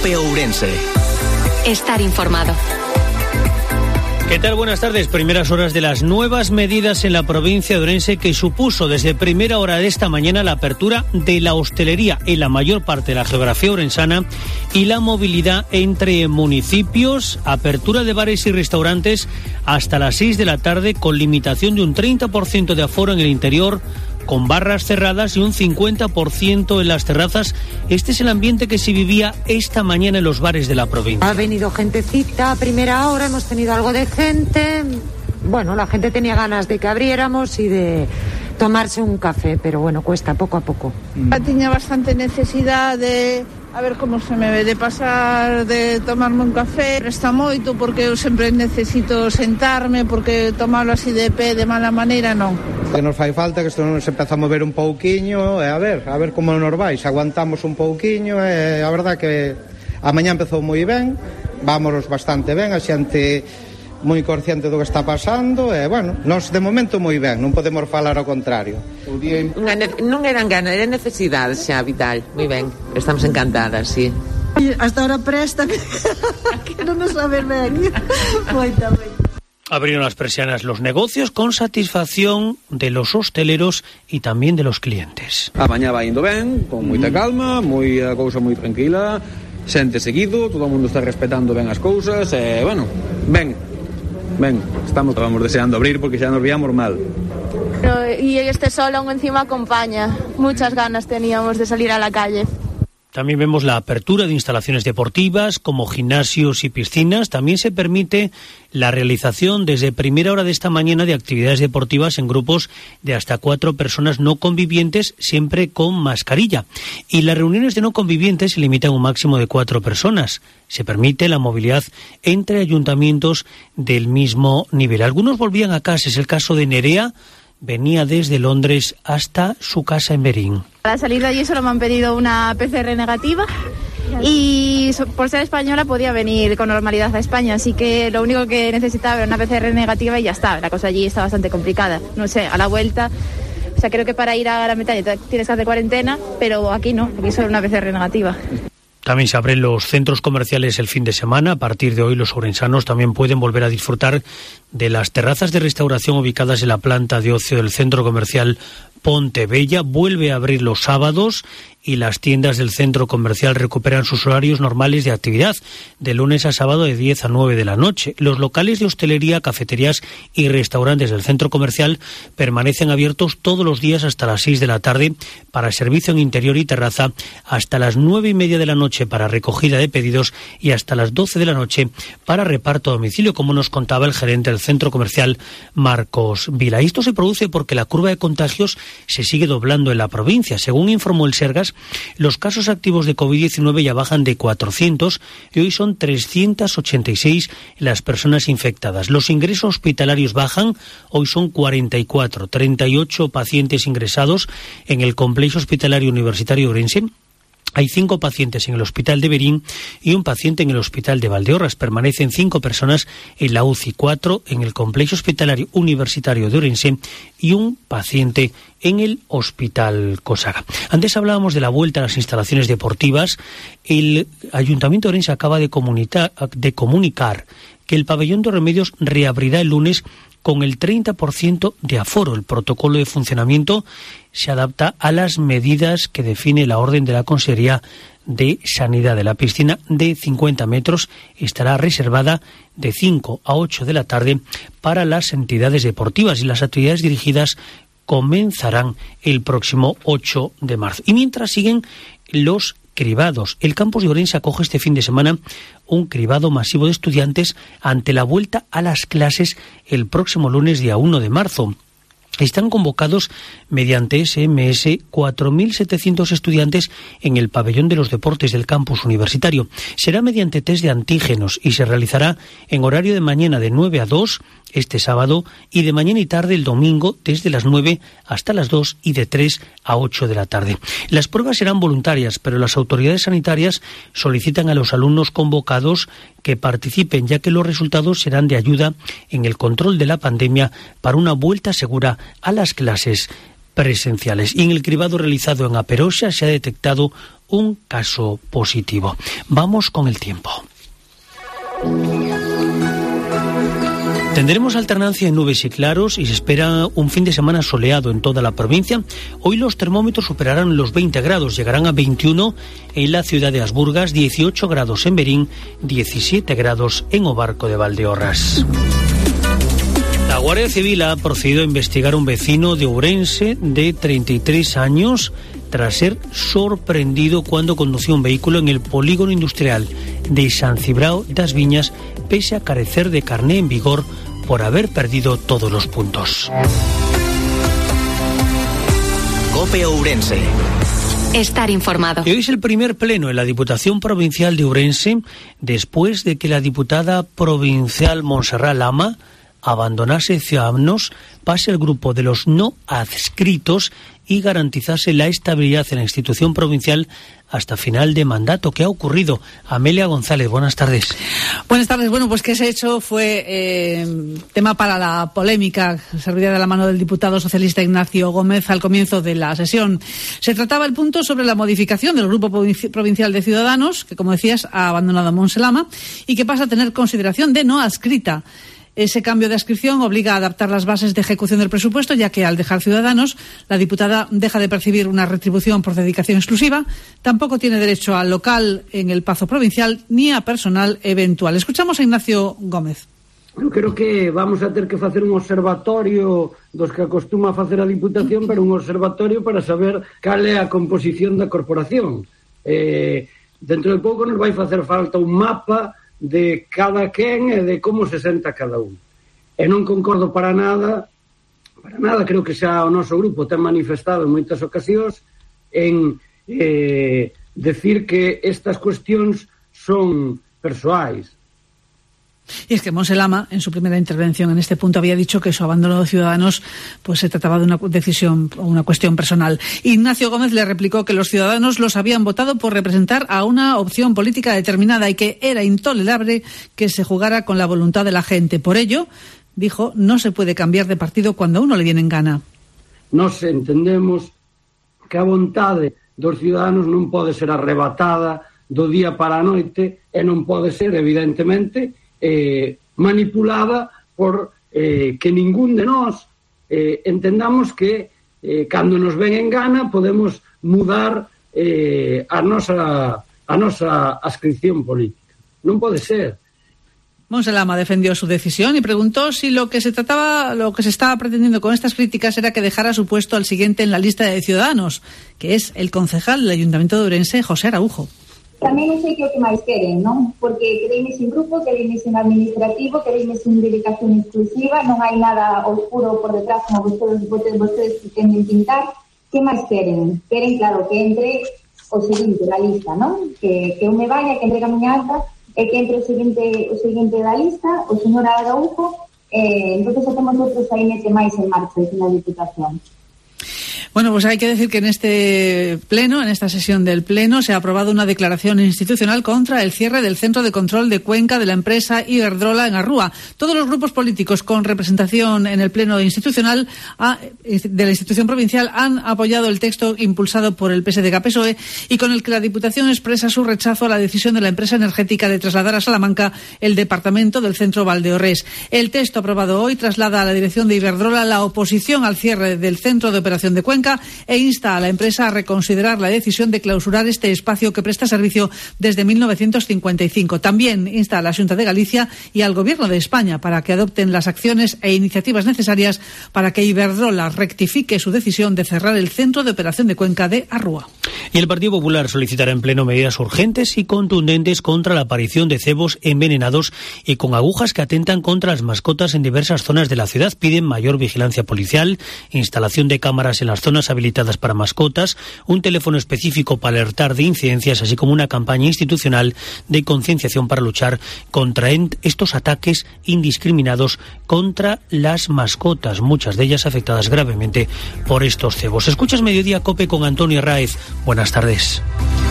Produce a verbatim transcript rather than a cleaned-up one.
Cope Ourense. Estar informado. ¿Qué tal? Buenas tardes. Primeras horas de las nuevas medidas en la provincia de Ourense que supuso desde primera hora de esta mañana la apertura de la hostelería en la mayor parte de la geografía orensana y la movilidad entre municipios, apertura de bares y restaurantes hasta las seis de la tarde con limitación de un treinta por ciento de aforo en el interior, con barras cerradas y un cincuenta por ciento en las terrazas. Este es el ambiente que se vivía esta mañana en los bares de la provincia. Ha venido gentecita a primera hora, hemos tenido algo de gente. Bueno, la gente tenía ganas de que abriéramos y de tomarse un café, pero bueno, cuesta poco a poco. Tenía bastante necesidad de, a ver como se me ve, de pasar, de tomarme un café. Resta moito porque eu sempre necesito sentarme, porque tomarlo así de pé de mala maneira non. Que nos fai falta que isto nos empeza a mover un pouquiño e a ver, a ver como nos vai, se aguantamos un pouquiño e a verdad que a mañá empezou moi ben, vámonos bastante ben, a xente moi consciente do que está pasando e, bueno, nos de momento moi ben, non podemos falar ao contrario. Non eran ganas, era necesidade xa vital, moi ben, estamos encantadas, sí. Hasta ahora presta que, que non nos saber ben. Moita, moita. Abrieron las persianas los negocios con satisfacción de los hosteleros y también de los clientes. A mañá vai indo ben, con moita calma, moi a cousa moi tranquila, xente seguido, todo o mundo está respetando ben as cousas e, bueno, ben, ben, estamos, estamos deseando abrir porque xa nos víamos mal. Y este sol aún encima acompaña, muchas ganas teníamos de salir a la calle. También vemos la apertura de instalaciones deportivas como gimnasios y piscinas. También se permite la realización desde primera hora de esta mañana de actividades deportivas en grupos de hasta cuatro personas no convivientes, siempre con mascarilla. Y las reuniones de no convivientes se limitan a un máximo de cuatro personas. Se permite la movilidad entre ayuntamientos del mismo nivel. Algunos volvían a casa, es el caso de Nerea. Venía desde Londres hasta su casa en Berín. Para salir de allí solo me han pedido una P C R negativa y por ser española podía venir con normalidad a España, así que lo único que necesitaba era una P C R negativa y ya está. La cosa allí está bastante complicada. No sé, a la vuelta, o sea, creo que para ir a Gran Bretaña tienes que hacer cuarentena, pero aquí no, aquí solo una P C R negativa. También se abren los centros comerciales el fin de semana. A partir de hoy los ourensanos también pueden volver a disfrutar de las terrazas de restauración ubicadas en la planta de ocio del centro comercial Pontebella. Vuelve a abrir los sábados y las tiendas del centro comercial recuperan sus horarios normales de actividad, de lunes a sábado de diez a nueve de la noche. Los locales de hostelería, cafeterías y restaurantes del centro comercial permanecen abiertos todos los días hasta las seis de la tarde para servicio en interior y terraza, hasta las nueve y media de la noche para recogida de pedidos y hasta las doce de la noche para reparto a domicilio, como nos contaba el gerente del centro comercial, Marcos Vila. Esto se produce porque la curva de contagios se sigue doblando en la provincia. Según informó el Sergas, los casos activos de covid diecinueve ya bajan de cuatrocientos y hoy son trescientas ochenta y seis las personas infectadas. Los ingresos hospitalarios bajan, hoy son cuarenta y cuatro, treinta y ocho pacientes ingresados en el complejo hospitalario universitario Ourense. Hay cinco pacientes en el hospital de Berín y un paciente en el hospital de Valdeorras. Permanecen cinco personas en la U C I, cuatro en el complejo hospitalario universitario de Ourense y un paciente en el hospital Cosaga. Antes hablábamos de la vuelta a las instalaciones deportivas. El Ayuntamiento de Ourense acaba de comunicar, de comunicar que el pabellón de Remedios reabrirá el lunes con el treinta por ciento de aforo. El protocolo de funcionamiento se adapta a las medidas que define la orden de la Consejería de Sanidad. De la piscina de cincuenta metros estará reservada de cinco a ocho de la tarde para las entidades deportivas y las actividades dirigidas comenzarán el próximo ocho de marzo. Y mientras siguen los cribados, el campus de Ourense acoge este fin de semana un cribado masivo de estudiantes ante la vuelta a las clases el próximo lunes día uno de marzo. Están convocados mediante S M S cuatro mil setecientos estudiantes en el pabellón de los deportes del campus universitario. Será mediante test de antígenos y se realizará en horario de mañana de nueve a dos este sábado y de mañana y tarde el domingo desde las nueve hasta las dos y de tres a ocho de la tarde. Las pruebas serán voluntarias, pero las autoridades sanitarias solicitan a los alumnos convocados que participen, ya que los resultados serán de ayuda en el control de la pandemia para una vuelta segura a las clases presenciales. Y en el cribado realizado en Aperoxa se ha detectado un caso positivo. Vamos con el tiempo. Tendremos alternancia en nubes y claros y se espera un fin de semana soleado en toda la provincia. Hoy los termómetros superarán los veinte grados, llegarán a veintiuno en la ciudad de Asburgas, dieciocho grados en Berín, diecisiete grados en Obarco de Valdeorras. La Guardia Civil ha procedido a investigar a un vecino de Ourense de treinta y tres años tras ser sorprendido cuando conducía un vehículo en el polígono industrial de San Cibrao das Viñas, pese a carecer de carné en vigor por haber perdido todos los puntos. COPE Ourense. Estar informado. Y hoy es el primer pleno en la Diputación Provincial de Ourense después de que la diputada provincial Montserrat Lama abandonase Ciudadanos, pase el grupo de los no adscritos y garantizase la estabilidad en la institución provincial hasta final de mandato. ¿Qué ha ocurrido? Amelia González, buenas tardes. Buenas tardes. Bueno, pues que ese hecho fue eh, tema para la polémica servida de la mano del diputado socialista Ignacio Gómez al comienzo de la sesión. Se trataba el punto sobre la modificación del grupo provincial de Ciudadanos, que como decías ha abandonado a Montserrat Lama y que pasa a tener consideración de no adscrita. Ese cambio de adscripción obliga a adaptar las bases de ejecución del presupuesto, ya que al dejar Ciudadanos, la diputada deja de percibir una retribución por dedicación exclusiva, tampoco tiene derecho al local en el Pazo Provincial ni a personal eventual. Escuchamos a Ignacio Gómez. Eu creo que vamos a ter que facer un observatorio dos que acostuma a facer a Diputación, pero un observatorio para saber cal é a composición da corporación. Eh, dentro de pouco nos vai facer falta un mapa de cada quen e de como se senta cada un. E non concordo para nada, para nada, creo que xa o noso grupo ten manifestado en moitas ocasións en eh, decir que estas cuestións son persoais. Y es que Montserrat Lama, en su primera intervención en este punto, había dicho que su abandono de Ciudadanos pues se trataba de una decisión o una cuestión personal. Ignacio Gómez le replicó que los ciudadanos los habían votado por representar a una opción política determinada y que era intolerable que se jugara con la voluntad de la gente. Por ello, dijo, no se puede cambiar de partido cuando a uno le viene en gana. Nos entendemos que a vontade dos ciudadanos non pode ser arrebatada do día para a noite e non pode ser, evidentemente, Eh, manipulada por eh, que ningún de nós eh, entendamos que eh, cando nos ven en gana podemos mudar eh, a nosa a nosa adscripción política. Non pode ser. Montserrat Lama defendió su decisión y preguntó si lo que se trataba, lo que se estaba pretendiendo con estas críticas era que dejara su puesto al siguiente en la lista de Ciudadanos, que es el concejal del Ayuntamiento de Ourense, José Araujo. Tamén non sei que o que máis queren, non? Porque quereime sin grupo, quereime sin administrativo, quereime sin dedicación exclusiva, non hai nada oscuro por detrás como vostedes, vostedes, vostedes pretenden pintar. Que máis queren? Queren, claro, que entre o seguinte da lista, non? Que, que eu me vaya, que entregue a miña alta, e que entre o seguinte, o seguinte da lista, o señor Araujo, eh, entón temos outros saínete máis en marcha desde a Diputación. Bueno, pues hay que decir que en este pleno, en esta sesión del pleno, se ha aprobado una declaración institucional contra el cierre del centro de control de Cuenca de la empresa Iberdrola en Arrúa. Todos los grupos políticos con representación en el pleno institucional a, de la institución provincial han apoyado el texto impulsado por el P S D G P S O E y con el que la Diputación expresa su rechazo a la decisión de la empresa energética de trasladar a Salamanca el departamento del centro Valdeorrés. El texto aprobado hoy traslada a la dirección de Iberdrola la oposición al cierre del centro de operación de Cuenca e insta a la empresa a reconsiderar la decisión de clausurar este espacio que presta servicio desde mil novecientos cincuenta y cinco. También insta a la Xunta de Galicia y al Gobierno de España para que adopten las acciones e iniciativas necesarias para que Iberdrola rectifique su decisión de cerrar el centro de operación de Cuenca de Arrúa. Y el Partido Popular solicitará en pleno medidas urgentes y contundentes contra la aparición de cebos envenenados y con agujas que atentan contra las mascotas en diversas zonas de la ciudad. Piden mayor vigilancia policial, instalación de cámaras en las zonas habilitadas para mascotas, un teléfono específico para alertar de incidencias, así como una campaña institucional de concienciación para luchar contra estos ataques indiscriminados contra las mascotas, muchas de ellas afectadas gravemente por estos cebos. Escuchas Mediodía COPE con Antonio Raez. Buenas tardes.